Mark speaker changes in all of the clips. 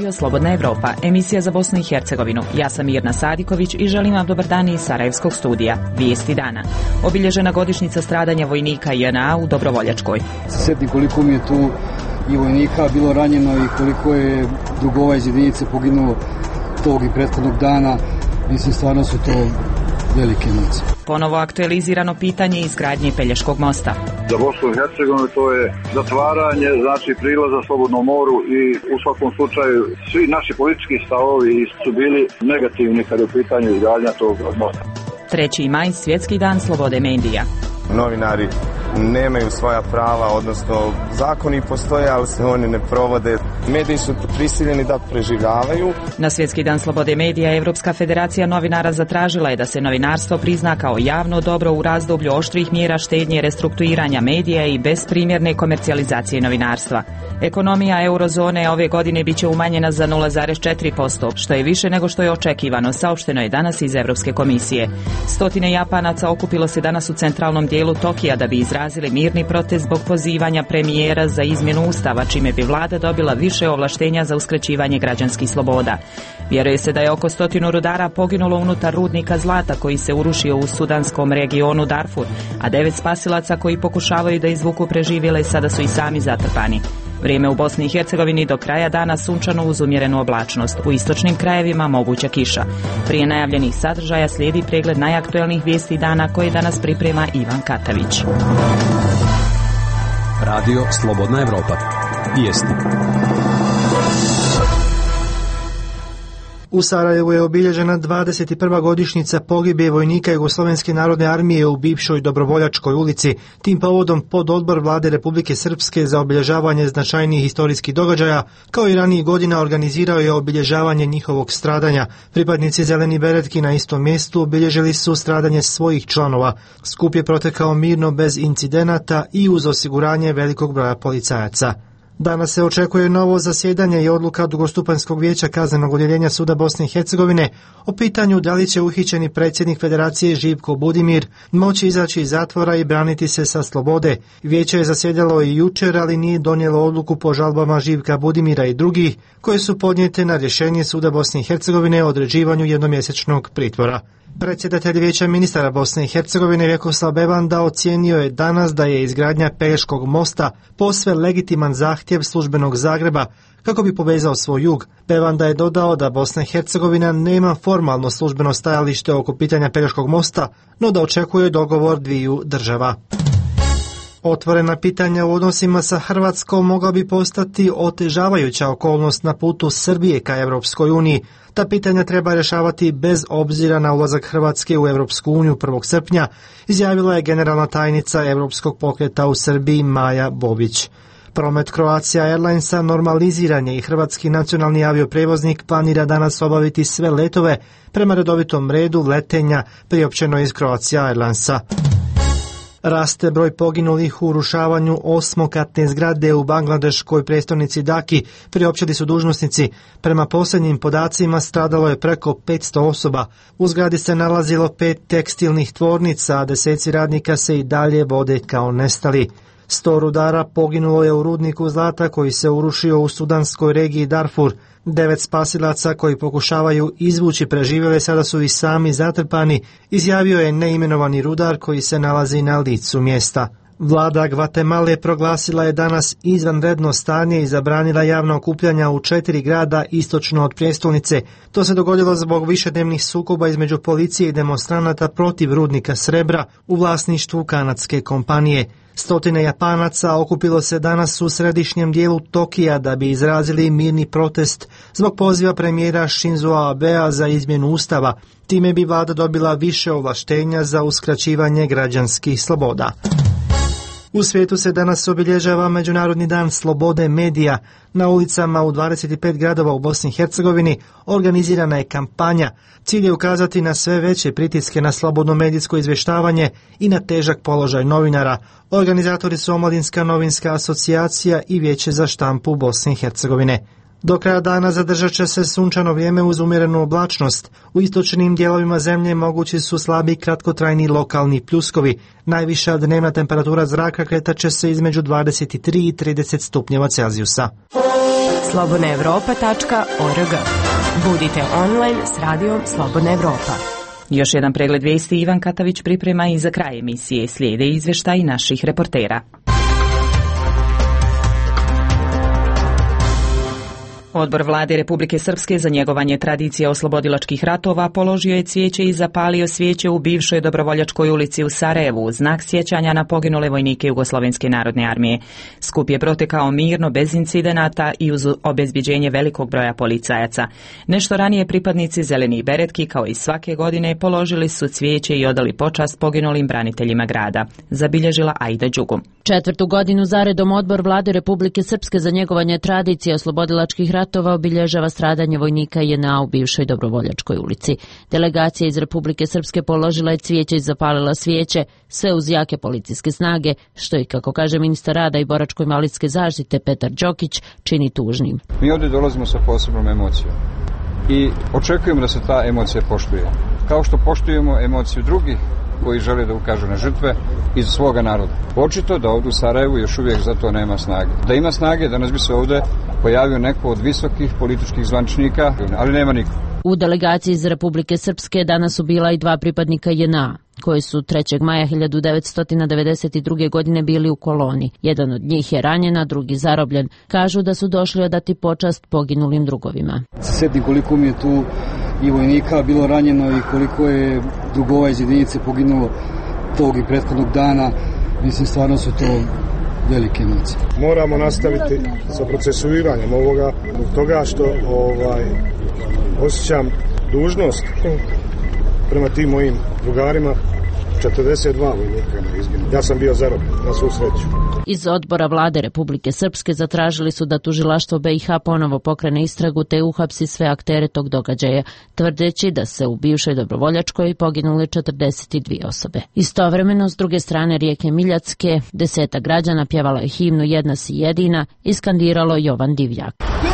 Speaker 1: Radio Slobodna Evropa, emisija za Bosnu i Hercegovinu. Ja sam Mirna Sadiković i želim vam dobar dan iz Sarajevskog studija. Vijesti dana. Obilježena godišnjica stradanja vojnika JNA u Dobrovoljačkoj.
Speaker 2: Sjetim koliko mi je tu i vojnika bilo ranjeno i koliko je drugova iz jedinice poginulo tog i prethodnog dana. Mislim, stvarno su to velike emocije.
Speaker 1: Ponovo aktualizirano pitanje izgradnje Pelješkog mosta.
Speaker 3: Za Bosnu i Hercegovinu to je zatvaranje, znači prilaza slobodnom moru i u svakom slučaju svi naši politički stavovi su bili negativni kada je u pitanju izgradnja tog mosta.
Speaker 1: 3. maj, Svjetski dan slobode medija.
Speaker 4: Novinari nemaju svoja prava, odnosno zakoni postoje, ali se oni ne provode. Mediji su prisiljeni da preživljavaju.
Speaker 1: Na Svjetski dan slobode medija Evropska federacija novinara zatražila je da se novinarstvo prizna kao javno dobro u razdoblju oštrih mjera štednje, restrukturiranja medija i besprimjerne komercijalizacije novinarstva. Ekonomija eurozone ove godine biće umanjena za 0,4%, što je više nego što je očekivano, saopšteno je danas iz Europske komisije. Stotine Japanaca okupilo se danas u centralnom dijelu Tokija da bi izrazili mirni protest zbog pozivanja premijera za izmjenu ustava, čime bi vlada dobila više ovlaštenja za uskraćivanje građanskih sloboda. Vjeruje se da je oko 100 rudara poginulo unutar rudnika zlata koji se urušio u sudanskom regionu Darfur, a 9 spasilaca koji pokušavaju da izvuku preživjele sada su i sami zatrpani. Vrijeme u Bosni i Hercegovini do kraja dana sunčano uz umjerenu oblačnost. U istočnim krajevima moguća kiša. Prije najavljenih sadržaja slijedi pregled najaktuelnijih vijesti dana koje danas priprema Ivan Katavić.
Speaker 5: Radio Slobodna Evropa. Vijesti.
Speaker 6: U Sarajevu je obilježena 21. godišnjica pogibije vojnika Jugoslovenske narodne armije u bivšoj Dobrovoljačkoj ulici. Tim povodom pododbor Vlade Republike Srpske za obilježavanje značajnijih historijskih događaja, kao i ranijih godina, organizirao je obilježavanje njihovog stradanja. Pripadnici Zeleni beretki na istom mjestu obilježili su stradanje svojih članova. Skup je protekao mirno bez incidenata i uz osiguranje velikog broja policajaca. Danas se očekuje novo zasjedanje i odluka drugostupanjskog vijeća kaznenog odjeljenja Suda Bosne i Hercegovine o pitanju da li će uhićeni predsjednik Federacije Živko Budimir moći izaći iz zatvora i braniti se sa slobode. Vijeće je zasjedalo i jučer, ali nije donijelo odluku po žalbama Živka Budimira i drugih koje su podnijete na rješenje Suda Bosne i Hercegovine o određivanju jednomjesečnog pritvora. Predsjedatelj Vijeća ministara Bosne i Hercegovine Vjekoslav Bevanda ocijenio je danas da je izgradnja Pelješkog mosta posve legitiman zahtjev službenog Zagreba kako bi povezao svoj jug. Bevanda je dodao da Bosna i Hercegovina nema formalno službeno stajalište oko pitanja Pelješkog mosta, no da očekuje dogovor dviju država. Otvorena pitanja u odnosima sa Hrvatskom mogla bi postati otežavajuća okolnost na putu Srbije ka Europskoj uniji. Ta pitanja treba rješavati bez obzira na ulazak Hrvatske u Europsku uniju 1. srpnja, izjavila je generalna tajnica Europskog pokreta u Srbiji Maja Bobić. Promet Croatia Airlinesa normaliziran je i hrvatski nacionalni avioprevoznik planira danas obaviti sve letove prema redovitom redu letenja, priopćeno iz Croatia Airlinesa. Raste broj poginulih u urušavanju 8-katne zgrade u bangladeškoj prestonici Daki, priopćili su dužnosnici. Prema posljednjim podacima stradalo je preko 500 osoba. U zgradi se nalazilo 5 tekstilnih tvornica, a deseci radnika se i dalje vode kao nestali. 100 rudara poginulo je u rudniku zlata koji se urušio u sudanskoj regiji Darfur. 9 spasilaca koji pokušavaju izvući preživjele sada su i sami zatrpani, izjavio je neimenovani rudar koji se nalazi na licu mjesta. Vlada Gvatemale proglasila je danas izvanredno stanje i zabranila javna okupljanja u 4 grada istočno od prijestolnice. To se dogodilo zbog višednevnih sukoba između policije i demonstranata protiv rudnika srebra u vlasništvu kanadske kompanije. Stotine Japanaca okupilo se danas u središnjem dijelu Tokija da bi izrazili mirni protest zbog poziva premijera Shinzo Abea za izmjenu ustava. Time bi vlada dobila više ovlaštenja za uskraćivanje građanskih sloboda. U svijetu se danas obilježava Međunarodni dan slobode medija. Na ulicama u 25 gradova u Bosni i Hercegovini organizirana je kampanja. Cilj je ukazati na sve veće pritiske na slobodno medijsko izvještavanje i na težak položaj novinara. Organizatori su Omladinska novinska asocijacija i Vijeće za štampu Bosne i Hercegovine. Do kraja dana zadržat će se sunčano vrijeme uz umjerenu oblačnost. U istočnim dijelovima zemlje mogući su slabi kratkotrajni lokalni pljuskovi. Najviša dnevna temperatura zraka kretat će se između 23 i 30 stupnjeva Celzijusa.
Speaker 7: slobodnaevropa.org. Budite online s radijom Slobodna Evropa.
Speaker 1: Još jedan pregled vijesti Ivan Katavić priprema i za kraj emisije. Slijede izvještaji naših reportera. Odbor Vlade Republike Srpske za njegovanje tradicije oslobodilačkih ratova položio je cvijeće i zapalio svijeće u bivšoj Dobrovoljačkoj ulici u Sarajevu u znak sjećanja na poginule vojnike Jugoslovenske narodne armije. Skup je protekao mirno, bez incidenata i uz obezbiđenje velikog broja policajaca. Nešto ranije pripadnici Zelenih beretki, kao i svake godine, položili su cvijeće i odali počast poginulim braniteljima grada. Zabilježila Aida Đugum.
Speaker 8: Četvrtu godinu zaredom Odbor Vlade Republike Srpske za njegovanje tradicije oslobodilačkih ratova obilježava stradanje vojnika JNA u bivšoj Dobrovoljačkoj ulici. Delegacija iz Republike Srpske položila je cvijeće i zapalila svijeće, sve uz jake policijske snage, što i, kako kaže ministar rada i boračko-invalidske zaštite Petar Đokić, čini tužnim.
Speaker 9: Mi ovdje dolazimo sa posebnom emocijom i očekujemo da se ta emocija poštuje. Kao što poštujemo emociju drugih koji žele da ukažu na žrtve iz svoga naroda. Očito da ovdje u Sarajevu još uvijek za to nema snage. Da ima snage, danas bi se ovdje pojavio neko od visokih političkih zvančnika, ali nema niko.
Speaker 8: U delegaciji iz Republike Srpske danas su bila i dva pripadnika JNA, koji su 3. maja 1992. godine bili u koloni. Jedan od njih je ranjen, a drugi zarobljen. Kažu da su došli odati počast poginulim drugovima.
Speaker 2: Sjetim koliko mi je tu i vojnika bilo ranjeno i koliko je drugova iz jedinice poginulo tog i prethodnog dana. Mislim, stvarno su to velike emocije.
Speaker 10: Moramo nastaviti sa procesuiranjem ovoga, zbog toga što osjećam dužnost prema tim mojim drugarima. 42 vojnika je izginulo. Ja sam bio zarobljen, na svu sreću.
Speaker 8: Iz Odbora Vlade Republike Srpske zatražili su da tužilaštvo BiH ponovo pokrene istragu te uhapsi sve aktere tog događaja, tvrdeći da se u bivšoj Dobrovoljačkoj poginule 42 osobe. Istovremeno, s druge strane rijeke Miljacke, 10 građana pjevala je himnu Jedna si jedina i skandiralo Jovan Divjak.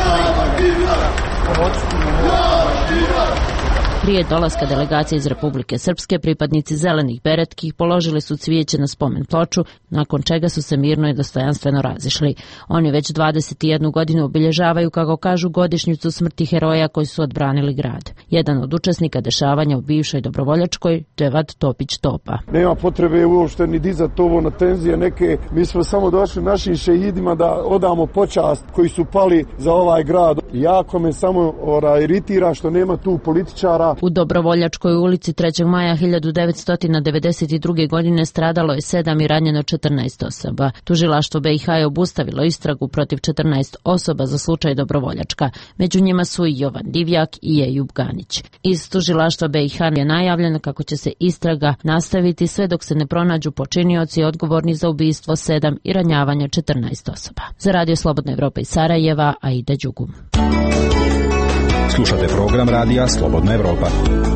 Speaker 8: Prije dolaska delegacije iz Republike Srpske, pripadnici Zelenih beretki položili su cvijeće na spomen ploču, nakon čega su se mirno i dostojanstveno razišli. Oni već 21 godinu obilježavaju, kako kažu, godišnjicu smrti heroja koji su odbranili grad. Jedan od učesnika dešavanja u bivšoj Dobrovoljačkoj, Dževad Topić Topa.
Speaker 10: Nema potrebe uopšte ni dizati ovo na tenzije neke. Mi smo samo došli našim šehidima da odamo počast koji su pali za ovaj grad. Jako me samo iritira što nema tu političara.
Speaker 8: U Dobrovoljačkoj ulici 3. maja 1992. godine stradalo je 7 i ranjeno 14 osoba. Tužilaštvo BiH je obustavilo istragu protiv 14 osoba za slučaj Dobrovoljačka. Među njima su i Jovan Divjak i Ejub Ganić. Iz tužilaštva BiH je najavljeno kako će se istraga nastaviti sve dok se ne pronađu počinioci odgovorni za ubistvo 7 i ranjavanje 14 osoba. Za Radio Slobodna Evropa iz Sarajeva, Aida Đugum.
Speaker 5: Slušate program radija Slobodna Evropa.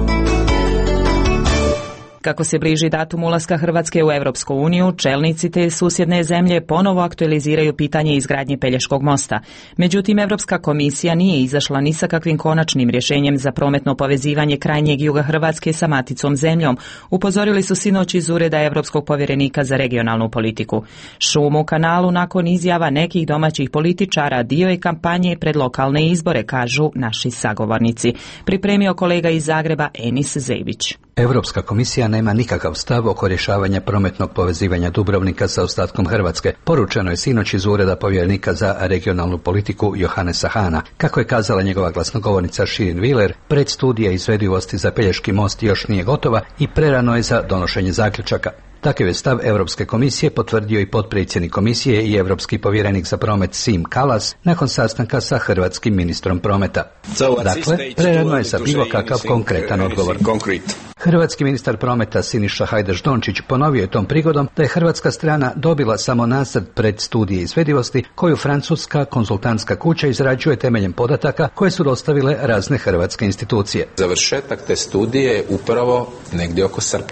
Speaker 1: Kako se bliži datum ulaska Hrvatske u Europsku uniju, čelnici te susjedne zemlje ponovo aktualiziraju pitanje izgradnje Pelješkog mosta. Međutim, Europska komisija nije izašla ni sa kakvim konačnim rješenjem za prometno povezivanje krajnjeg juga Hrvatske sa maticom zemljom, upozorili su sinoć iz ureda Europskog povjerenika za regionalnu politiku. Šum u kanalu nakon izjava nekih domaćih političara dio je kampanje pred lokalne izbore, kažu naši sagovornici. Pripremio kolega iz Zagreba Enis Zebić.
Speaker 11: Europska komisija nema nikakav stav oko rješavanja prometnog povezivanja Dubrovnika sa ostatkom Hrvatske. Poručeno je sinoć iz ureda povjerenika za regionalnu politiku Johannesa Hana. Kako je kazala njegova glasnogovornica Shirin Wheeler, predstudija izvedivosti za Pelješki most još nije gotova i prerano je za donošenje zaključaka. Takav je stav Europske komisije potvrdio i potpredsjednik komisije i europski povjerenik za promet Siim Kallas nakon sastanka sa hrvatskim ministrom prometa. Dakle, prerano je za bilo kakav konkretan odgovor. Hrvatski ministar prometa Siniša Hajdaš Dončić ponovio je tom prigodom da je hrvatska strana dobila samo nacrt predstudije izvedivosti koju francuska konzultantska kuća izrađuje temeljem podataka koje su dostavile razne hrvatske institucije.
Speaker 12: Završetak te studije je upravo negdje oko srpnja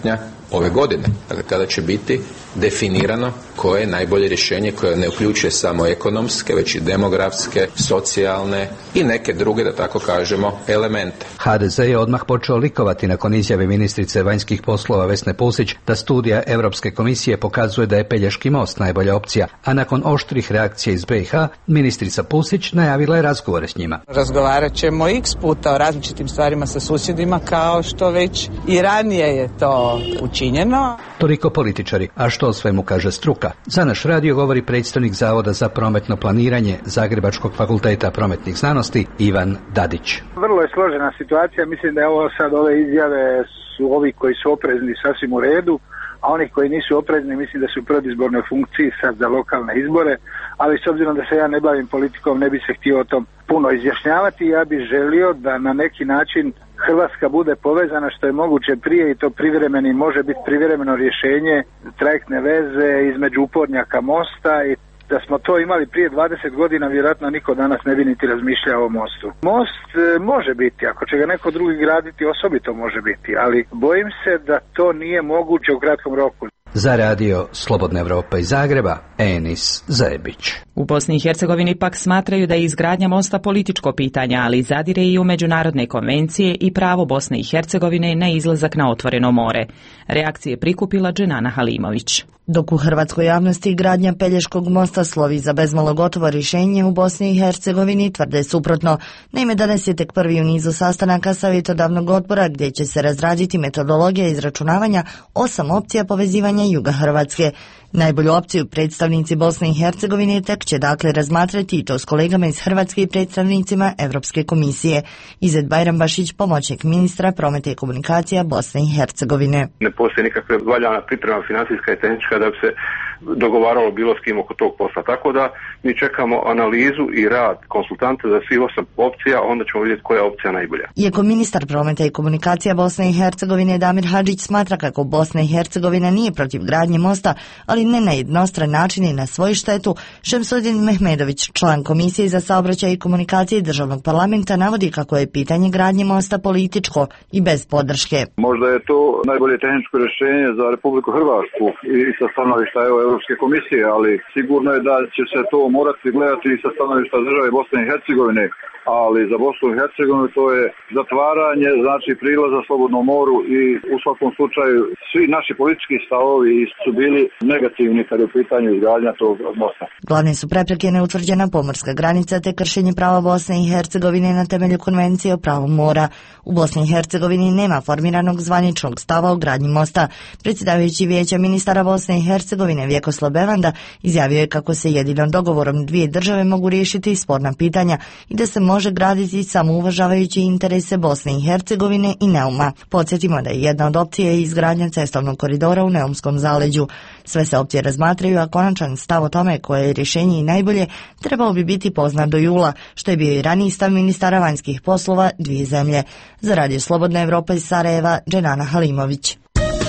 Speaker 12: ove godine, dakle kada će biti definirano koje je najbolje rješenje koje ne uključuje samo ekonomske, već i demografske, socijalne i neke druge, da tako kažemo, elemente.
Speaker 11: HDZ je odmah počeo likovati nakon izjave ministrice vanjskih poslova Vesne Pusić da studija Europske komisije pokazuje da je Pelješki most najbolja opcija, a nakon oštrih reakcija iz BiH, ministrica Pusić najavila je razgovore s njima.
Speaker 13: Razgovarat ćemo x puta o različitim stvarima sa susjedima, kao što već i ranije je to učinjeno.
Speaker 11: Toliko političari, a što o svemu kaže struka? Za naš radio govori predstavnik Zavoda za prometno planiranje Zagrebačkog fakulteta prometnih znanosti Ivan Dadić.
Speaker 14: Vrlo je složena situacija, mislim da je ovo sad, ove izjave su ovi koji su oprezni sasvim u redu, a oni koji nisu oprezni mislim da su u predizbornoj funkciji sad za lokalne izbore, ali s obzirom da se ja ne bavim politikom ne bi se htio o tom puno izjašnjavati. Ja bih želio da na neki način Hrvatska bude povezana što je moguće prije i to privremeni, može biti privremeno rješenje trajektne veze između upornjaka mosta i da smo to imali prije 20 godina, vjerojatno niko danas ne bi niti razmišljao o mostu. Most može biti, ako će ga neko drugi graditi, osobito može biti, ali bojim se da to nije moguće u kratkom roku.
Speaker 11: Za radio Slobodna Evropa iz Zagreba, Enis Zajebić.
Speaker 1: U Bosni i Hercegovini pak smatraju da je izgradnja mosta političko pitanje, ali zadire i u međunarodne konvencije i pravo Bosne i Hercegovine na izlazak na otvoreno more. Reakcije prikupila Dženana Halimović.
Speaker 15: Dok u hrvatskoj javnosti gradnja Pelješkog mosta slovi za bezmalo gotovo rješenje, u Bosni i Hercegovini tvrde suprotno. Naime, danas je tek prvi u nizu sastanaka savjetodavnog odbora gdje će se razraditi metodologija izračunavanja 8 opcija povezivanja juga Hrvatske. Najbolju opciju predstavnici Bosne i Hercegovine tek će dakle razmatrati i to s kolegama iz Hrvatske i predstavnicima Europske komisije. Izet Bajrambašić, pomoćnik ministra prometa i komunikacija Bosne i Hercegovine.
Speaker 16: Ne postoji nikakva valjana priprema financijska i tehnička da bi se dogovaralo bilo s kim oko tog posla. Tako da mi čekamo analizu i rad konsultanta za svih 8 opcija, onda ćemo vidjeti koja je opcija najbolja.
Speaker 15: Iako ministar prometa i komunikacija Bosne i Hercegovine Damir Hadžić smatra kako Bosna i Hercegovina nije protiv gradnje mosta, ali ne na jednostran način i na svoju štetu, Šemsudin Mehmedović, član Komisije za saobraćaj i komunikacije Državnog parlamenta, navodi kako je pitanje gradnje mosta političko i bez podrške.
Speaker 3: Možda je to najbolje tehničko rješenje za Republiku Hrvatsku i sa stanovišta Europske komisije, ali sigurno je da će se to morati gledati i sa stanovišta države Bosne i Hercegovine, ali za Bosnu i Hercegovinu to je zatvaranje, znači prilaza slobodnom moru i u svakom slučaju svi naši politički stavovi su bili negativni kad je u pitanju izgradnja tog mosta.
Speaker 15: Glavne su prepreke neutvrđena pomorska granica te kršenje prava Bosne i Hercegovine na temelju konvencije o pravu mora. U Bosni i Hercegovini nema formiranog zvaničnog stava o gradnji mosta. Predsjedavajući Vijeća ministara Bosne i Hercegovine Vjekoslav Bevanda izjavio je kako se jedinom dogovorom dvije države mogu riješiti sporna pitanja i da se može graditi samo uvažavajući interese Bosne i Hercegovine i Neuma. Podsjetimo da je jedna od opcija izgradnja cestovnog koridora u Neumskom zaleđu. Sve se opcije razmatraju, a konačan stav o tome koje je rješenje i najbolje trebao bi biti poznat do jula, što je bio i raniji stav ministara vanjskih poslova dvije zemlje. Za radio Slobodna Evropa iz Sarajeva, Dženana Halimović.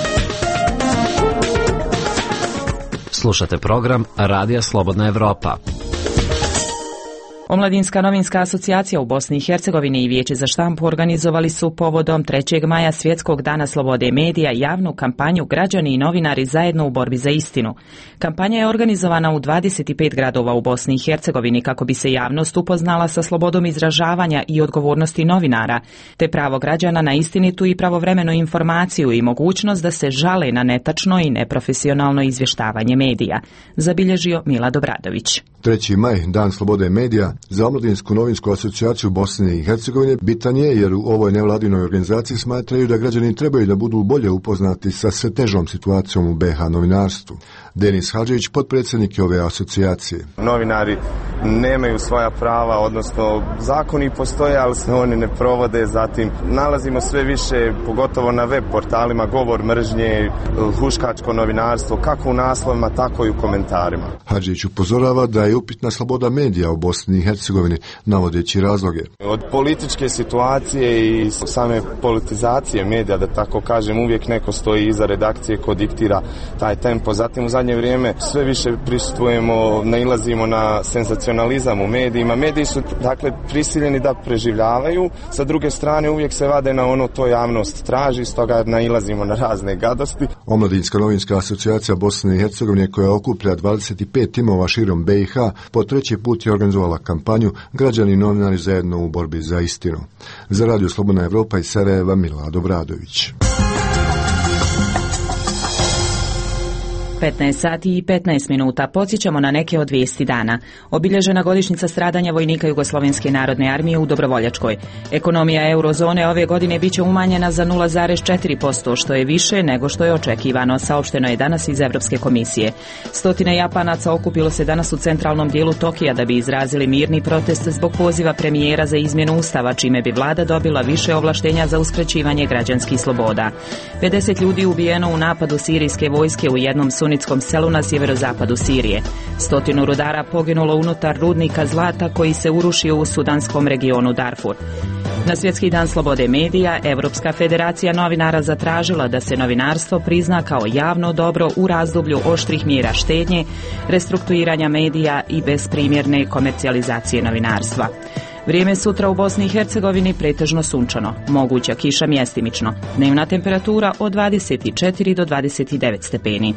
Speaker 17: Slušate program Radija Slobodna Evropa.
Speaker 1: Omladinska novinska asocijacija u Bosni i Hercegovini i Vijeće za štampu organizovali su povodom 3. maja Svjetskog dana slobode medija javnu kampanju Građani i novinari zajedno u borbi za istinu. Kampanja je organizovana u 25 gradova u Bosni i Hercegovini kako bi se javnost upoznala sa slobodom izražavanja i odgovornosti novinara, te pravo građana na istinitu i pravovremenu informaciju i mogućnost da se žale na netačno i neprofesionalno izvještavanje medija, zabilježio Mila Dobradović.
Speaker 18: 3. maj, Dan slobode medija, za Omladinsku novinsku asocijaciju Bosne i Hercegovine bitan je jer u ovoj nevladinoj organizaciji smatraju da građani trebaju da budu bolje upoznati sa sve težom situacijom u BiH novinarstvu. Denis Hadžić, potpredsjednik ove asocijacije.
Speaker 4: Novinari nemaju svoja prava, odnosno zakoni postoje, ali se oni ne provode. Zatim nalazimo sve više, pogotovo na web portalima, govor mržnje, huškačko novinarstvo, kako u naslovima, tako i u komentarima.
Speaker 18: Hadžić upozorava da je upitna sloboda medija u Bosni i Hercegovini, navodeći razloge.
Speaker 4: Od političke situacije i same politizacije medija, da tako kažem, uvijek neko stoji iza redakcije ko diktira taj tempo. Zatim u zadnje vrijeme sve više prisustujemo, nailazimo na senzacionalizam u medijima. Mediji su dakle prisiljeni da preživljavaju, sa druge strane uvijek se vade na ono to javnost traži, stoga nailazimo na razne gadosti.
Speaker 18: Omladinska novinska asocijacija Bosne i Hercegovine, koja okuplja 25 timova širom BiH, po treći put je organizovala kampanju Građani i novinari zajedno u borbi za istinu. Za Radio Slobodna Evropa iz Sarajeva, Milado Bradović.
Speaker 1: 15 sati i 15 minuta. Podsjećamo na neke od vijesti dana. Obilježena godišnjica stradanja vojnika Jugoslovenske narodne armije u Dobrovoljačkoj. Ekonomija eurozone ove godine biće umanjena za 0,4%, što je više nego što je očekivano, saopšteno je danas iz Evropske komisije. Stotine Japanaca okupilo se danas u centralnom dijelu Tokija da bi izrazili mirni protest zbog poziva premijera za izmjenu ustava, čime bi vlada dobila više ovlaštenja za uskraćivanje građanskih sloboda. 50 ljudi ubijeno u napadu sirijske vojske u jednom sunitskom selu na sjeverozapadu Sirije. 100 rudara poginulo unutar rudnika zlata koji se urušio u sudanskom regionu Darfur. Na Svjetski dan slobode medija, Evropska federacija novinara zatražila da se novinarstvo prizna kao javno dobro u razdoblju oštrih mjera štednje, restrukturiranja medija i besprimjerne komercijalizacije novinarstva. Vrijeme sutra u Bosni i Hercegovini pretežno sunčano, moguća kiša mjestimično, dnevna temperatura od 24 do 29 stepeni.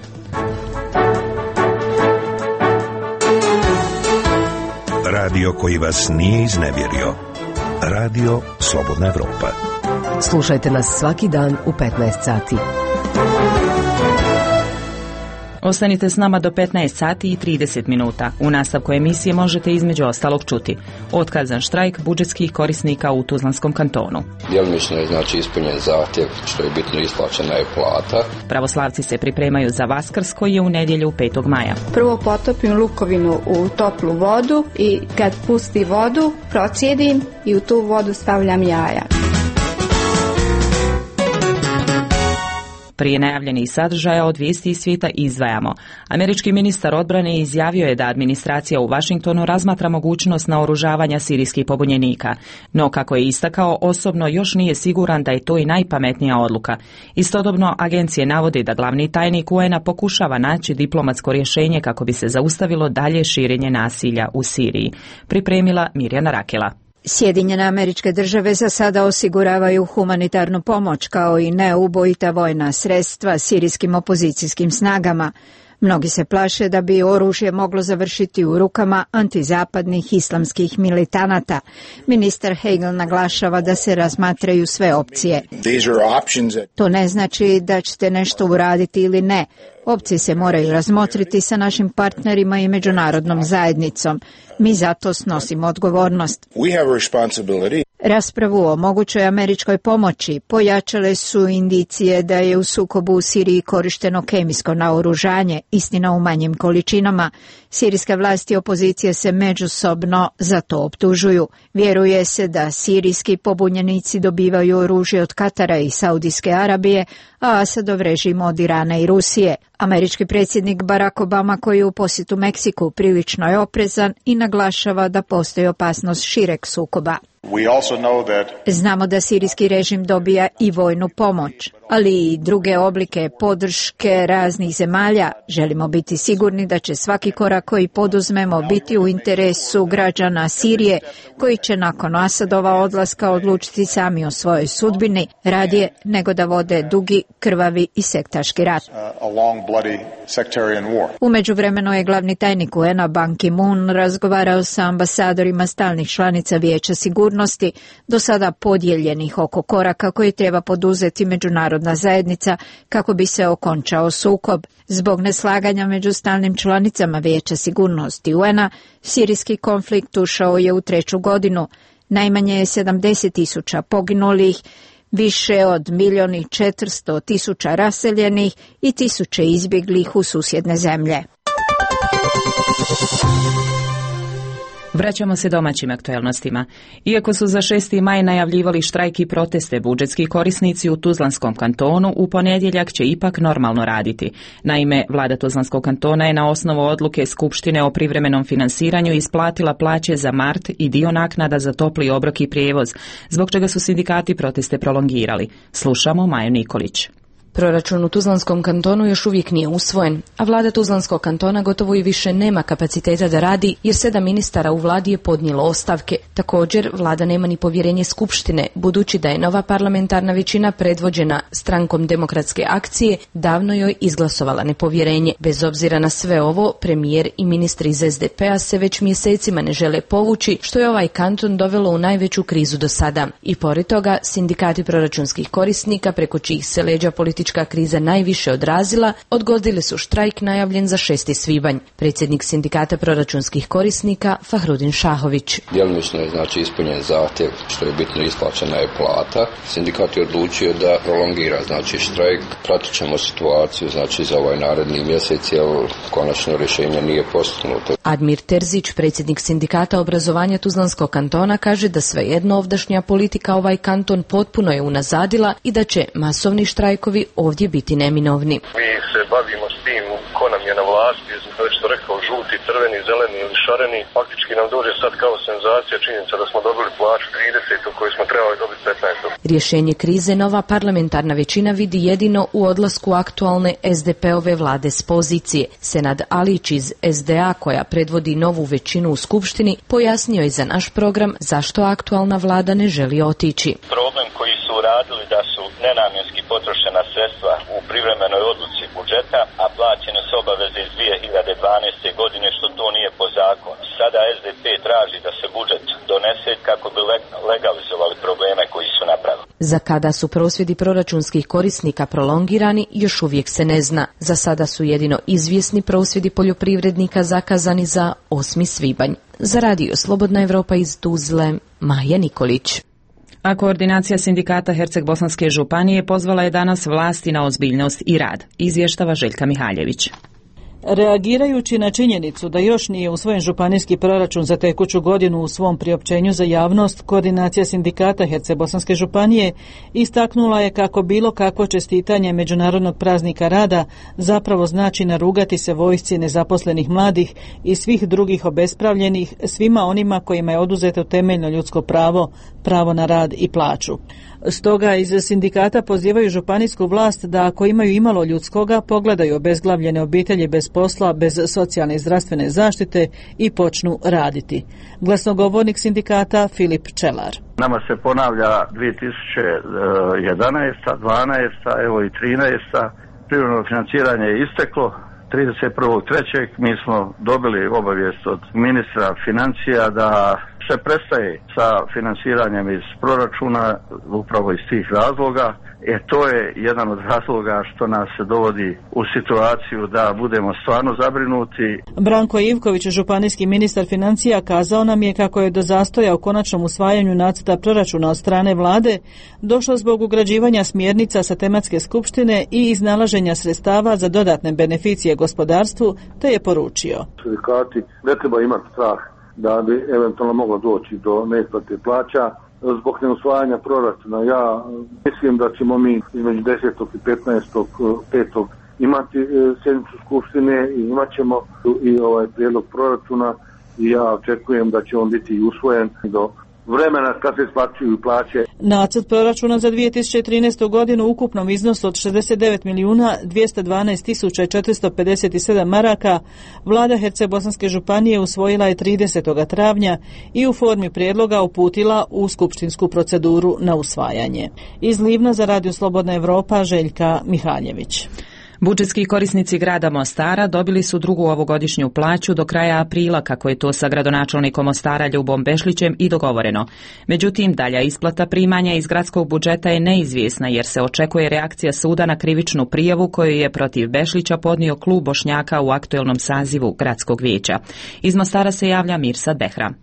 Speaker 5: Radio koji vas nije iznevjerio. Radio Slobodna Evropa.
Speaker 7: Slušajte nas svaki dan u 15 sati.
Speaker 1: Ostanite s nama do 15 sati i 30 minuta. U nastavku emisije možete između ostalog čuti otkazan štrajk budžetskih korisnika u Tuzlanskom kantonu.
Speaker 19: Djelomično je ispunjen zahtjev, što je bitno, isplaćena je plata.
Speaker 1: Pravoslavci se pripremaju za Vaskrs koji je u nedjelju 5. maja.
Speaker 20: Prvo potopim lukovinu u toplu vodu i kad pusti vodu procijedim i u tu vodu stavljam jaja.
Speaker 1: Prije najavljenih sadržaja od vijesti iz svijeta izdvajamo. Američki ministar odbrane izjavio je da administracija u Vašingtonu razmatra mogućnost naoružavanja sirijskih pobunjenika. No, kako je istakao, osobno još nije siguran da je to i najpametnija odluka. Istodobno, agencije navode da glavni tajnik UN-a pokušava naći diplomatsko rješenje kako bi se zaustavilo dalje širenje nasilja u Siriji. Pripremila Mirjana Rakela.
Speaker 21: Sjedinjene Američke Države za sada osiguravaju humanitarnu pomoć kao i neubojita vojna sredstva sirijskim opozicijskim snagama. Mnogi se plaše da bi oružje moglo završiti u rukama antizapadnih islamskih militanata. Ministar Hagel naglašava da se razmatraju sve opcije. To ne znači da ćete nešto uraditi ili ne. Opcije se moraju razmotriti sa našim partnerima i međunarodnom zajednicom. Mi zato snosimo odgovornost. Raspravu o mogućoj američkoj pomoći pojačale su indicije da je u sukobu u Siriji korišteno kemijsko naoružanje, istina u manjim količinama. Sirijske vlasti i opozicije se međusobno za to optužuju. Vjeruje se da sirijski pobunjenici dobivaju oružje od Katara i Saudijske Arabije, a Asadov režim od Irana i Rusije. Američki predsjednik Barack Obama, koji je u posjetu Meksiku, prilično je oprezan i naglašava da postoji opasnost šireg sukoba. Znamo da sirijski režim dobija i vojnu pomoć, ali i druge oblike podrške raznih zemalja. Želimo biti sigurni da će svaki korak koji poduzmemo biti u interesu građana Sirije, koji će nakon Asadova odlaska odlučiti sami o svojoj sudbini, radije nego da vode dugi, krvavi i sektaški rat. U međuvremenu je glavni tajnik UN-a Ban Ki-moon razgovarao sa ambasadorima stalnih članica Vijeća sigurnosti, do sada podijeljenih oko koraka koji treba poduzeti međunarodna zajednica kako bi se okončao sukob. Zbog neslaganja među stalnim članicama Vijeća sigurnosti UN-a, sirijski konflikt ušao je u 3. godinu. Najmanje je 70.000 poginulih, više od 1.400.000 raseljenih i tisuće izbjeglih u susjedne zemlje.
Speaker 1: Vraćamo se domaćim aktuelnostima. Iako su za 6. maj najavljivali štrajk i proteste, budžetski korisnici u Tuzlanskom kantonu u ponedjeljak će ipak normalno raditi. Naime, vlada Tuzlanskog kantona je na osnovu odluke Skupštine o privremenom finansiranju isplatila plaće za mart i dio naknada za topli obrok i prijevoz, zbog čega su sindikati proteste prolongirali. Slušamo Maju Nikolić.
Speaker 6: Proračun u Tuzlanskom kantonu još uvijek nije usvojen, a vlada Tuzlanskog kantona gotovo i više nema kapaciteta da radi jer 7 ministara u vladi je podnijelo ostavke. Također, vlada nema ni povjerenje Skupštine, budući da je nova parlamentarna većina predvođena Strankom demokratske akcije davno joj izglasovala nepovjerenje. Bez obzira na sve ovo, premijer i ministri iz SDP-a se već mjesecima ne žele povući, što je ovaj kanton dovelo u najveću krizu do sada. I pored toga, sindikati proračunskih korisnika, preko čijih se leđa politička kriza najviše odrazila, odgodili su štrajk najavljen za 6. svibanj. Predsjednik sindikata proračunskih korisnika Fahrudin Šahović.
Speaker 19: Djelomično je ispunjen zahtjev, što je bitno, isplaćena je plata. Sindikat je odlučio da prolongira štrajk. Pratit ćemo situaciju za ovaj naredni mjesec, jer konačno rješenje nije postignuto.
Speaker 6: Admir Terzić, predsjednik sindikata obrazovanja Tuzlanskog kantona, kaže da svejedno ovdašnja politika ovaj kanton potpuno je unazadila i da će masovni štrajkovi ovdje biti neminovni.
Speaker 22: Mi se bavimo s tim ko nam je na vlasti, već što rekao, žuti, crveni, zeleni ili šareni. Faktički nam dođe sad kao senzacija činjenica da smo dobili plaću 30. koju smo trebali dobiti 15.
Speaker 6: Rješenje krize nova parlamentarna većina vidi jedino u odlasku aktualne SDP-ove vlade s pozicije. Senad Alić iz SDA, koja predvodi novu većinu u Skupštini, pojasnio je za naš program zašto aktualna vlada ne želi otići.
Speaker 22: Problem koji su uradili da su nenamjenski potrošena sredstva u privremenoj odluci budžeta, a plaćene su obaveze iz 2012. godine, što to nije po zakonu. Sada SDP traži da se budžet donese kako bi legalizovali probleme koji su napravili.
Speaker 6: Za kada su prosvjedi proračunskih korisnika prolongirani, još uvijek se ne zna. Za sada su jedino izvjesni prosvjedi poljoprivrednika zakazani za 8. svibanj. Za radio Slobodna Evropa iz Tuzle, Maja Nikolić.
Speaker 1: A koordinacija sindikata Herceg-Bosanske županije pozvala je danas vlasti na ozbiljnost i rad, izvještava Željka Mihaljević.
Speaker 23: Reagirajući na činjenicu da još nije usvojen županijski proračun za tekuću godinu u svom priopćenju za javnost, koordinacija sindikata Herceg-Bosanske županije istaknula je kako bilo kakvo čestitanje Međunarodnog praznika rada zapravo znači narugati se vojsci nezaposlenih mladih i svih drugih obespravljenih, svima onima kojima je oduzeto temeljno ljudsko pravo, pravo na rad i plaću. Stoga iz sindikata pozivaju županijsku vlast da ako imaju imalo ljudskoga, pogledaju obezglavljene obitelji bez posla, bez socijalne i zdravstvene zaštite i počnu raditi. Glasnogovornik sindikata Filip Čelar.
Speaker 22: Nama se ponavlja 2011, 12, evo i 13. Privremeno financiranje je isteklo. 31.3. mi smo dobili obavijest od ministra financija da se prestaje sa finansiranjem iz proračuna upravo iz tih razloga. To je jedan od razloga što nas se dovodi u situaciju da budemo stvarno zabrinuti.
Speaker 23: Branko Ivković, županijski ministar financija, kazao nam je kako je do zastoja u konačnom usvajanju nacrta proračuna od strane vlade došlo zbog ugrađivanja smjernica sa tematske skupštine i iznalaženja sredstava za dodatne beneficije gospodarstvu, te je poručio.
Speaker 24: Sindikati ne treba imati strah da bi eventualno moglo doći do neisplate plaća zbog neusvajanja proračuna. Ja mislim da ćemo mi između 10. i 15.5. imati sjednicu skupštine i imat ćemo i ovaj prijedlog proračuna i ja očekujem da će on biti usvojen do vremena kad se isplaćuju plaće.
Speaker 23: Nacrt proračuna za 2013. godinu u ukupnom iznosu od 69.212.457 maraka vlada Herceg-Bosanske županije usvojila je 30. travnja i u formi prijedloga uputila u skupštinsku proceduru na usvajanje. Iz Livna za radio Slobodna Evropa, Željka Mihaljević.
Speaker 1: Budžetski korisnici grada Mostara dobili su drugu ovogodišnju plaću do kraja aprila, kako je to sa gradonačelnikom Mostara Ljubom Bešlićem i dogovoreno. Međutim, dalja isplata primanja iz gradskog budžeta je neizvjesna jer se očekuje reakcija suda na krivičnu prijavu koju je protiv Bešlića podnio klub Bošnjaka u aktuelnom sazivu gradskog vijeća. Iz Mostara se javlja Mirsad Behram.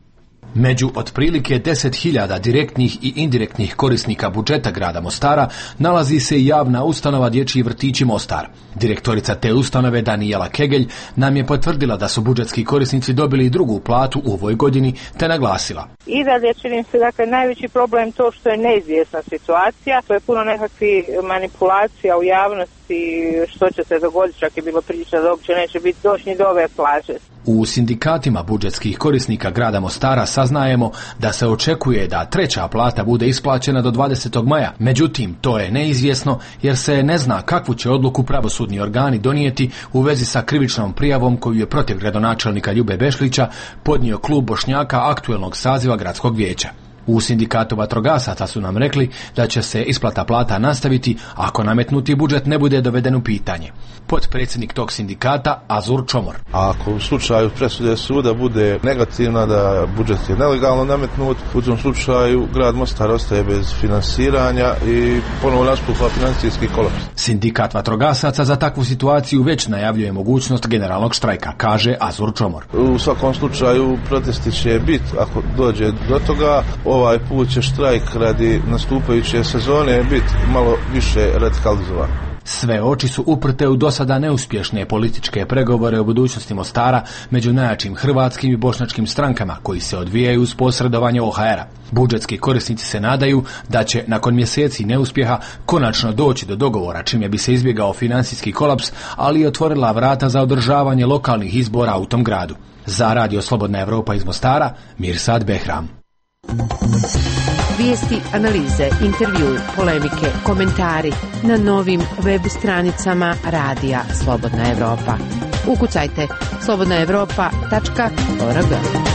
Speaker 2: Među otprilike 10.000 direktnih i indirektnih korisnika budžeta grada Mostara nalazi se i javna ustanova Dječji vrtići Mostar. Direktorica te ustanove Danijela Kegelj nam je potvrdila da su budžetski korisnici dobili i drugu platu u ovoj godini, te naglasila.
Speaker 8: I dalje čini se, dakle, najveći problem to što je neizvjesna situacija, to je puno nekakvih manipulacija u javnosti, što će se dogoditi, čak je bilo priča da uopće neće biti doći ni do ove plaže.
Speaker 2: U sindikatima budžetskih korisnika grada Mostara saznajemo da se očekuje da treća plata bude isplaćena do 20. maja. Međutim, to je neizvjesno jer se ne zna kakvu će odluku pravosudni organi donijeti u vezi sa krivičnom prijavom koju je protiv gradonačelnika Ljube Bešlića podnio klub Bošnjaka aktuelnog saziva gradskog vijeća. U sindikatu vatrogasaca su nam rekli da će se isplata plata nastaviti ako nametnuti budžet ne bude doveden u pitanje. Potpredsjednik tog sindikata Azur Čomor.
Speaker 9: A ako u slučaju presude suda bude negativna da budžet je nelegalno nametnut, u tom slučaju grad Mostar ostaje bez finansiranja i ponovo nastupa financijski kolaps.
Speaker 2: Sindikat vatrogasaca za takvu situaciju već najavljuje mogućnost generalnog štrajka, kaže Azur Čomor.
Speaker 9: U svakom slučaju protesti će biti ako dođe do toga. Ovaj put će štrajk radi nastupajuće sezone biti malo više radikalizovan.
Speaker 2: Sve oči su uprte u dosada neuspješne političke pregovore o budućnosti Mostara među najjačim hrvatskim i bošnjačkim strankama koji se odvijaju uz posredovanje OHR-a. Budžetski korisnici se nadaju da će nakon mjeseci neuspjeha konačno doći do dogovora čime bi se izbjegao financijski kolaps, ali i otvorila vrata za održavanje lokalnih izbora u tom gradu. Za Radio Slobodna Evropa iz Mostara, Mirsad Behram.
Speaker 7: Vijesti, analize, intervju, polemike, komentari na novim web stranicama Radija Slobodna Evropa. Ukucajte slobodnaevropa.org.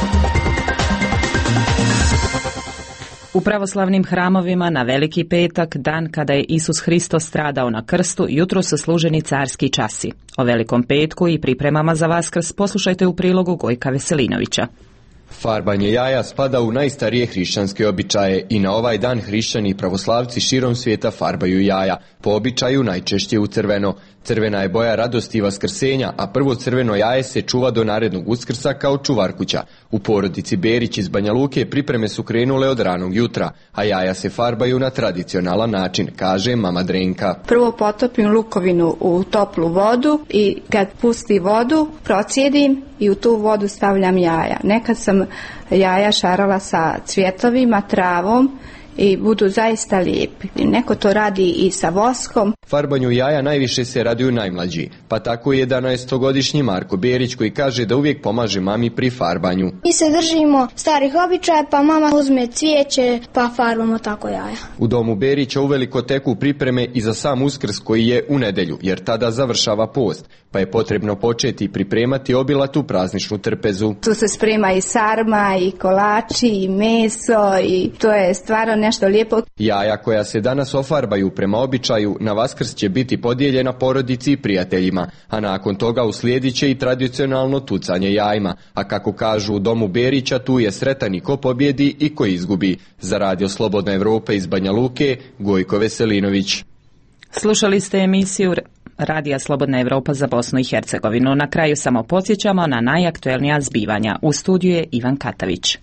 Speaker 1: U pravoslavnim hramovima na Veliki petak, dan kada je Isus Hristos stradao na krstu, jutro su služeni carski časi. O Velikom petku i pripremama za Vaskrs poslušajte u prilogu Gojka Veselinovića.
Speaker 10: Farbanje jaja spada u najstarije hrišćanske običaje i na ovaj dan hrišćani i pravoslavci širom svijeta farbaju jaja, po običaju najčešće u crveno. Crvena je boja radosti i vaskrsenja, a prvo crveno jaje se čuva do narednog Uskrsa kao čuvarkuća. U porodici Berić iz Banja Luke pripreme su krenule od ranog jutra, a jaja se farbaju na tradicionalan način, kaže mama Drenka.
Speaker 20: Prvo potopim lukovinu u toplu vodu i kad pusti vodu procijedim i u tu vodu stavljam jaja. Nekad sam jaja šarala sa cvjetovima, travom i budu zaista lijepi. Neko to radi i sa voskom.
Speaker 10: Farbanju jaja najviše se raduju najmlađi, pa tako je 11-godišnji Marko Berić koji kaže da uvijek pomaže mami pri farbanju.
Speaker 25: Mi se držimo starih običaja, pa mama uzme cvijeće pa farbamo tako jaja.
Speaker 10: U domu Berića uveliko teku pripreme i za sam Uskrs koji je u nedjelju, jer tada završava post, pa je potrebno početi pripremati obilatu prazničnu trpezu.
Speaker 20: Tu se sprema i sarma, i kolači, i meso, i to je stvarno nešto lijepo.
Speaker 10: Jaja koja se danas ofarbaju prema običaju na Vaskrs će biti podijeljena porodici i prijateljima, a nakon toga uslijedit će i tradicionalno tucanje jajima, a kako kažu u domu Berića, tu je sretan i ko pobjedi i ko izgubi. Za Radio Slobodna Evropa iz Banja Luke, Gojko Veselinović.
Speaker 1: Slušali ste emisiju Radija Slobodna Evropa za Bosnu i Hercegovinu. Na kraju samo podsjećamo na najaktuelnija zbivanja. U studiju je Ivan Katavić.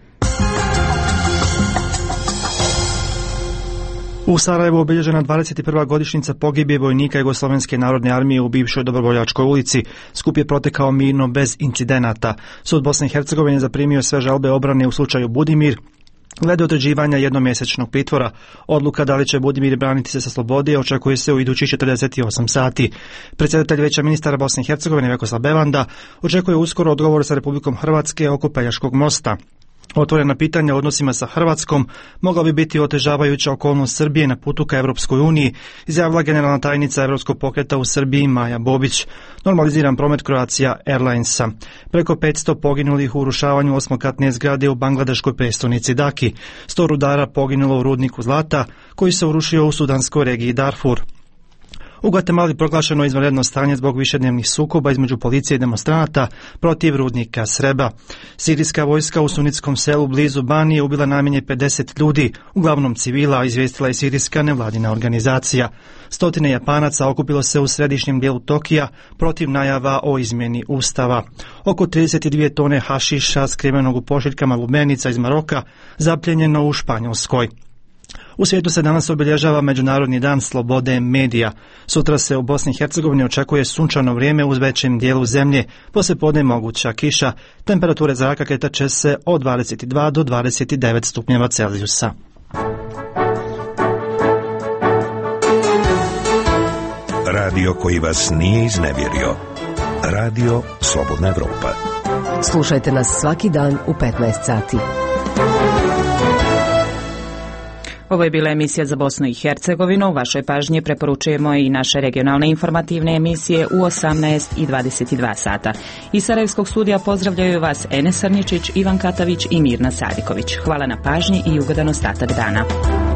Speaker 26: U Sarajevu obilježena 21. godišnjica pogibije vojnika Jugoslovenske narodne armije u bivšoj Dobrovoljačkoj ulici. Skup je protekao mirno bez incidenata. Sud Bosne i Hercegovine zaprimio sve žalbe obrane u slučaju Budimir, glede određivanja jednomjesečnog pritvora. Odluka da li će Budimir braniti se sa slobode očekuje se u idućih 48 sati. Predsjedatelj Vijeća ministara Bosne i Hercegovine Vjekoslav Bevanda očekuje uskoro odgovor sa Republikom Hrvatske oko Pelješkog mosta. Otvorena pitanja o odnosima sa Hrvatskom mogla bi biti otežavajuća okolnost Srbije na putu ka Europskoj uniji, izjavila generalna tajnica Europskog pokreta u Srbiji Maja Bobić. Normaliziran promet Croatia Airlinesa. Preko 500 poginulih u urušavanju osmokatne zgrade u bangladeškoj prestonici Daki. 100 rudara poginulo u rudniku zlata koji se urušio u sudanskoj regiji Darfur. U Gvatemali proglašeno izvanredno stanje zbog višednevnih sukoba između policije i demonstranata protiv rudnika srebra. Sirijska vojska u sunitskom selu blizu Bani je ubila najmanje 50 ljudi, uglavnom civila, izvijestila je sirijska nevladina organizacija. Stotine Japanaca okupilo se u središnjem dijelu Tokija protiv najava o izmjeni ustava. Oko 32 tone hašiša skrivenog u pošiljkama lubenica iz Maroka zapljenjeno u Španjolskoj. U svijetu se danas obilježava Međunarodni dan slobode medija. Sutra se u Bosni i Hercegovini očekuje sunčano vrijeme uz većem dijelu zemlje, poslijepodne moguća kiša. Temperature zraka kretat će se od 22 do 29 stupnjeva Celzijusa.
Speaker 5: Radio koji vas nije iznevjerio. Radio Slobodna Evropa.
Speaker 7: Slušajte nas svaki dan u 15 sati.
Speaker 1: Ovo je bila emisija za Bosnu i Hercegovinu. U vašoj pažnji preporučujemo i naše regionalne informativne emisije u 18 i 22 sata. Iz Sarajevskog studija pozdravljaju vas Enes Sarničić, Ivan Katavić i Mirna Sadiković. Hvala na pažnji i ugodan ostatak dana.